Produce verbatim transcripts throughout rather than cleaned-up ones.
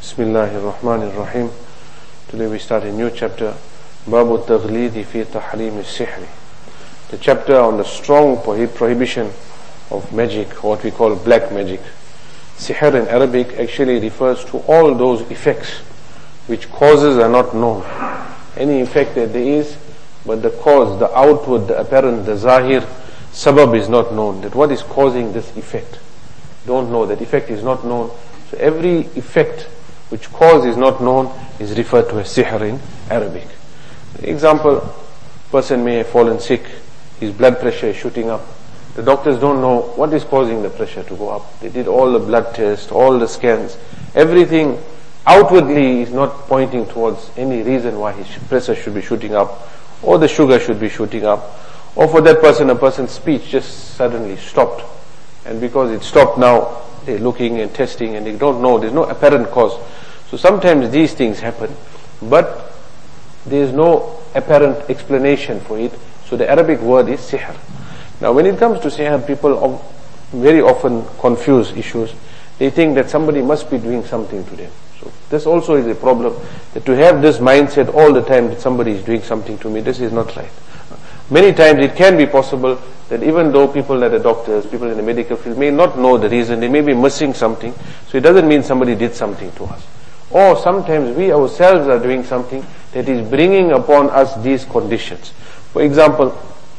Bismillahir Rahmanir Rahim. Today we start a new chapter, Babu Taghlidi fi Tahrim al-Sihri. The chapter on the strong prohibition of magic, what we call black magic. Sihr in Arabic actually refers to all those effects which causes are not known. Any effect that there is, but the cause, the outward, the apparent, the zahir, sabab is not known. That what is causing this effect? Don't know. That effect is not known. So every effect which cause is not known is referred to as sihr in Arabic. Example, person may have fallen sick, his blood pressure is shooting up. The doctors don't know what is causing the pressure to go up. They did all the blood tests, all the scans. Everything outwardly is not pointing towards any reason why his pressure should be shooting up, or the sugar should be shooting up, or for that person, a person's speech just suddenly stopped. And because it stopped now, they're looking and testing and they don't know, there's no apparent cause. So sometimes these things happen, but there's no apparent explanation for it. So the Arabic word is sihr. Now when it comes to sihr, people very often confuse issues. They think that somebody must be doing something to them. So this also is a problem, that to have this mindset all the time that somebody is doing something to me, this is not right. Many times it can be possible that even though people that are doctors, people in the medical field may not know the reason, they may be missing something, so it doesn't mean somebody did something to us. Or sometimes we ourselves are doing something that is bringing upon us these conditions. For example,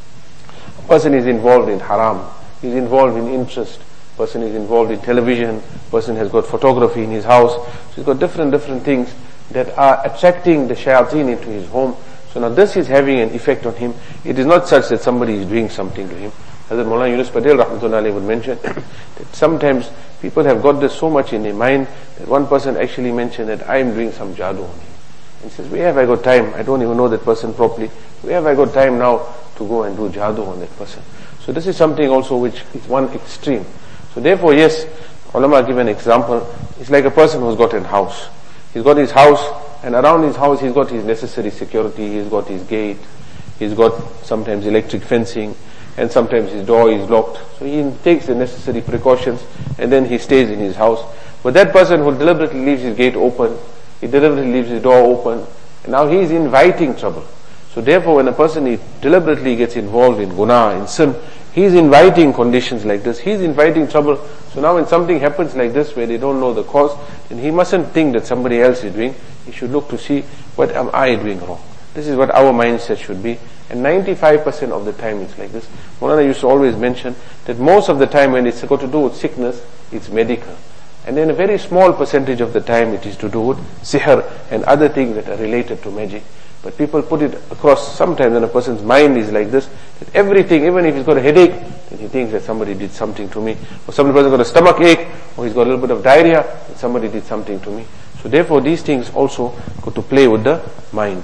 a person is involved in haram, is involved in interest, person is involved in television, person has got photography in his house, so he's got different different things that are attracting the shayateen into his home. So now this is having an effect on him. It is not such that somebody is doing something to him. Hazrat Maulana Yunus Patel Rahmatullahi Alayhi would mention that sometimes people have got this so much in their mind that one person actually mentioned that I am doing some jadoo on him. And says, where have I got time? I don't even know that person properly. Where have I got time now to go and do jadoo on that person? So this is something also which is one extreme. So therefore, yes, ulama give an example. It's like a person who's got a house. He's got his house, and around his house he's got his necessary security, he's got his gate, he's got sometimes electric fencing, and sometimes his door is locked. So he takes the necessary precautions, and then he stays in his house. But that person who deliberately leaves his gate open, he deliberately leaves his door open, and now he is inviting trouble. So therefore when a person he deliberately gets involved in guna, in sin, he is inviting conditions like this, he is inviting trouble. So now when something happens like this where they don't know the cause, then he mustn't think that somebody else is doing. He should look to see, what am I doing wrong? This is what our mindset should be. And ninety-five percent of the time it's like this. Maulana used to always mention that most of the time when it's got to do with sickness, it's medical. And then a very small percentage of the time it is to do with sihr and other things that are related to magic. But people put it across sometimes when a person's mind is like this, that everything, even if he's got a headache, then he thinks that somebody did something to me. Or some person got a stomach ache, or he's got a little bit of diarrhea, and somebody did something to me. So therefore these things also go to play with the mind.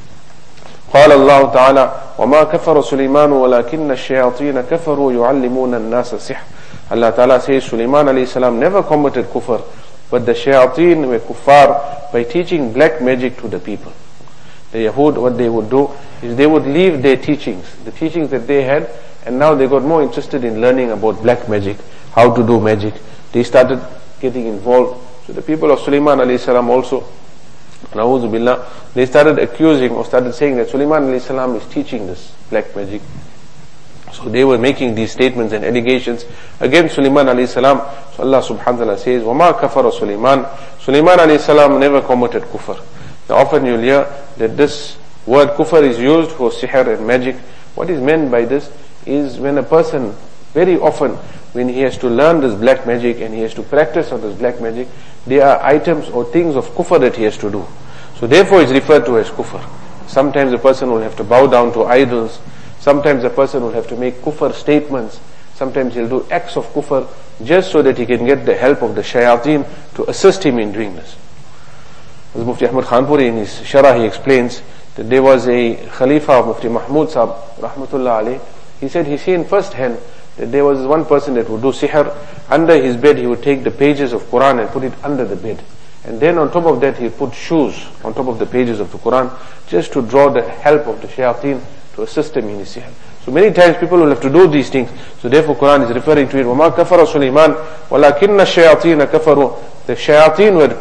قال الله تعالى وما كفر سليمان ولكن الشياطين كفروا يعلمون الناس السحر. Allah Ta'ala says Sulaiman alayhi salam never committed kufr, but the shayateen were kuffar by teaching black magic to the people. The Yahud, what they would do is they would leave their teachings, the teachings that they had, and now they got more interested in learning about black magic, how to do magic. They started getting involved. So the people of Sulaiman alayhi salam also, na'udhu billah, they started accusing or started saying that Sulaiman alayhi salam is teaching this black magic. So they were making these statements and allegations against Sulaiman alayhi salam. So Allah subhanahu wa ta'ala says, وَمَا كَفَرَ Sulaiman. Sulaiman alayhi salam never committed kufr. Now often you'll hear that this word kufr is used for sihr and magic. What is meant by this is when a person, very often when he has to learn this black magic and he has to practice on this black magic, there are items or things of kufr that he has to do. So therefore it's referred to as kufr. Sometimes a person will have to bow down to idols. Sometimes a person will have to make kufr statements. Sometimes he'll do acts of kufr just so that he can get the help of the shayateen to assist him in doing this. As Mufti Ahmad Khanpuri in his Sharah he explains that there was a Khalifa of Mufti Mahmud Sahib Rahmatullah alayhi. He said he seen first hand that there was one person that would do sihr. Under his bed he would take the pages of Quran and put it under the bed. And then on top of that he put shoes on top of the pages of the Quran just to draw the help of the shayateen to assist him in his sihr. So many times people will have to do these things. So therefore Quran is referring to it. وَمَا كَفَرَ سُلَيْمَانَ وَلَكِنَّ الشَّيَاطِينَ كَفَرُوا. The shayateen were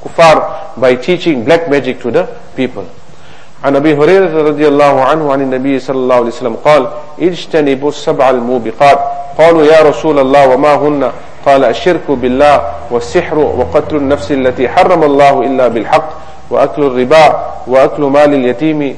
kuffar by teaching black magic to the people. عن أبي هريرة رضي الله عنه عن النبي صلى الله عليه وسلم قال اجتنبوا السبع الموبقات قالوا يا رسول الله وما هن قال الشرك بالله والسحر وقتل النفس التي حرم الله إلا بالحق وأكل الربا وأكل مال اليتيم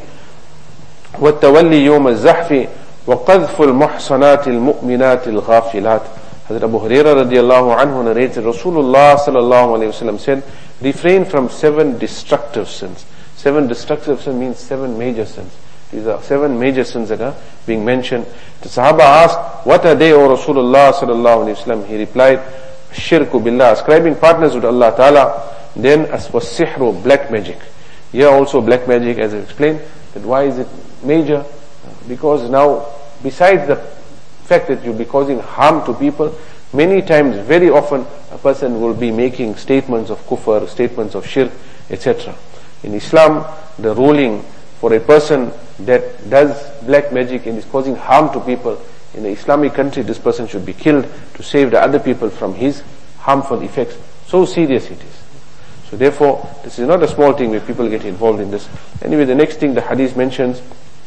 والتولي يوم الزحف وقذف المحصنات المؤمنات الغافلات. Hazrat Abu Hurairah radiallahu anhu narrated Rasulullah sallallahu alayhi wasallam said, refrain from seven destructive sins. Seven destructive sins means seven major sins. These are seven major sins that are being mentioned. The Sahaba asked, what are they, O Rasulullah sallallahu alayhi wasallam? He replied, shirku billah, ascribing partners with Allah ta'ala. Then as for sihru, black magic. Here also black magic, as I explained, that why is it major? Because now, besides the fact that you'll be causing harm to people, many times, very often, a person will be making statements of kufr, statements of shirk, et cetera. In Islam, the ruling for a person that does black magic and is causing harm to people, in an Islamic country, this person should be killed to save the other people from his harmful effects. So serious it is. So therefore, this is not a small thing where people get involved in this. Anyway, the next thing the hadith mentions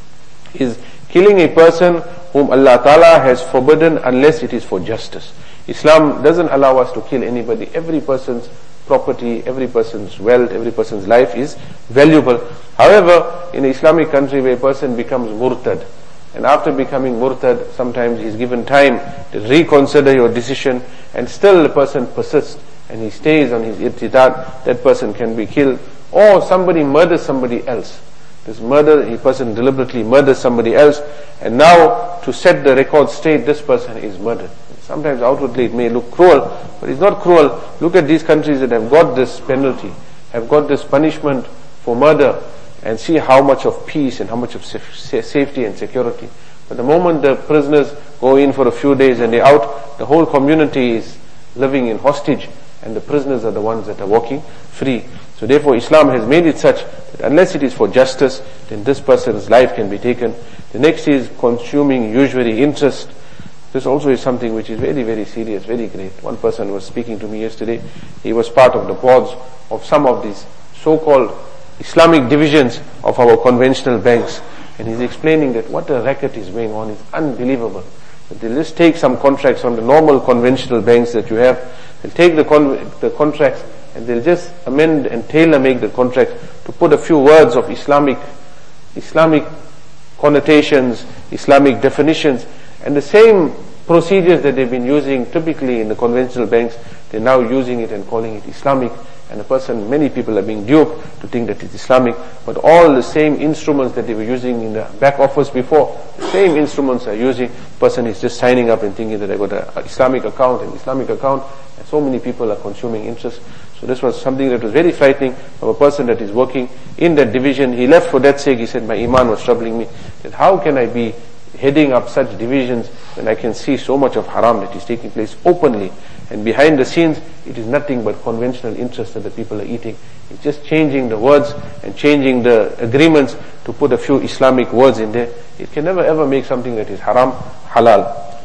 is killing a person whom Allah Ta'ala has forbidden unless it is for justice. Islam doesn't allow us to kill anybody. Every person's property, every person's wealth, every person's life is valuable. However, in an Islamic country where a person becomes murtad, and after becoming murtad, sometimes he's given time to reconsider your decision, and still the person persists, and he stays on his irtidad, that person can be killed. Or somebody murders somebody else. This murder, a person deliberately murders somebody else, and now to set the record straight, this person is murdered. Sometimes outwardly it may look cruel, but it's not cruel. Look at these countries that have got this penalty, have got this punishment for murder, and see how much of peace and how much of safety and security. But the moment the prisoners go in for a few days and they're out, the whole community is living in hostage, and the prisoners are the ones that are walking free. So therefore Islam has made it such that unless it is for justice, then this person's life can be taken. The next is consuming usury interest. This also is something which is very, very serious, very great. One person was speaking to me yesterday. He was part of the boards of some of these so-called Islamic divisions of our conventional banks. And he's explaining that what a racket is going on is unbelievable. That they'll just take some contracts from the normal conventional banks that you have. They'll take the, con- the contracts and they'll just amend and tailor make the contract to put a few words of Islamic, Islamic connotations, Islamic definitions. And the same procedures that they've been using typically in the conventional banks, they're now using it and calling it Islamic. And a person, many people are being duped to think that it's Islamic. But all the same instruments that they were using in the back office before, the same instruments are using. The person is just signing up and thinking that I got an Islamic account, an Islamic account. And so many people are consuming interest. So this was something that was very frightening of a person that is working in that division. He left for that sake. He said, my iman was troubling me. That how can I be heading up such divisions when I can see so much of haram that is taking place openly, and behind the scenes it is nothing but conventional interest that the people are eating. It's just changing the words and changing the agreements to put a few Islamic words in there. It can never ever make something that is haram halal.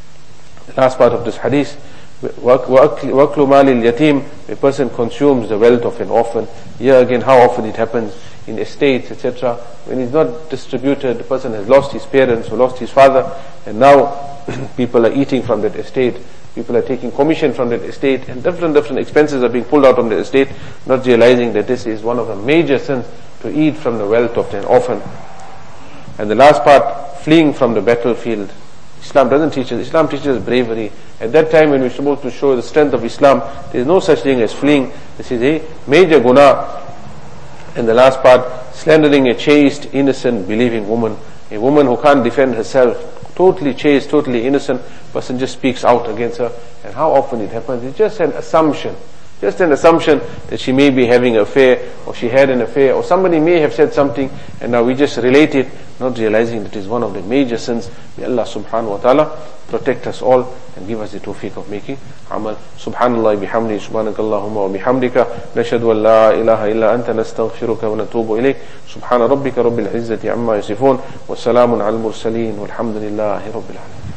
The last part of this hadith, وَأَكْلُ مَالِ الْيَتِيمِ, a person consumes the wealth of an orphan. Here again, how often it happens in estates, et cetera. When it's not distributed, the person has lost his parents or lost his father, and now people are eating from that estate. People are taking commission from that estate, and different different expenses are being pulled out from the estate, not realizing that this is one of the major sins, to eat from the wealth of an orphan. And the last part, fleeing from the battlefield. Islam doesn't teach us. Islam teaches us bravery. At that time when we're supposed to show the strength of Islam, there is no such thing as fleeing. This is a major guna. And the last part, slandering a chaste, innocent, believing woman. A woman who can't defend herself, totally chaste, totally innocent, person just speaks out against her. And how often it happens? It's just an assumption. Just an assumption that she may be having an affair, or she had an affair, or somebody may have said something, and now we just relate it, not realizing that it is one of the major sins. May Allah subhanahu wa ta'ala protect us all and give us the tawfiq of making amal. Subhanallah bihamdi, subhanakallahumma wa bihamdika, nashhadu an la ilaha illa anta, nastaghfiruka wa natubu ilayk. Subhana rabbika rabbil izzati amma yasifun, wa salamun al mursaleen, walhamdulillahi rabbil alamin.